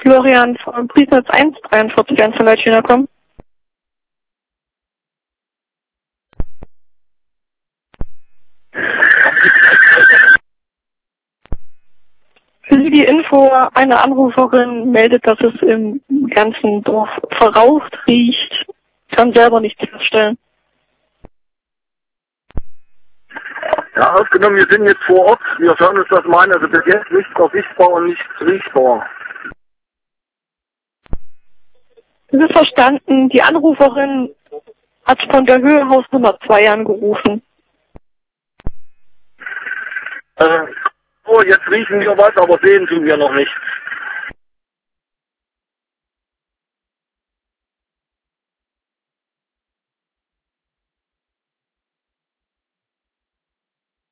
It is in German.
Florian von Priesnitz 143 1 von Leitchina kommen. Für Sie die Info, eine Anruferin meldet, dass es im ganzen Dorf verraucht riecht. Kann selber nichts feststellen. Ja, aufgenommen, wir sind jetzt vor Ort. Wir schauen uns das mal an. Also bis jetzt nichts sichtbar und nichts riechbar. Es ist verstanden, die Anruferin hat von der Höhe Haus Nummer 2 angerufen. Oh, jetzt riechen wir was, aber sehen tun wir noch nicht.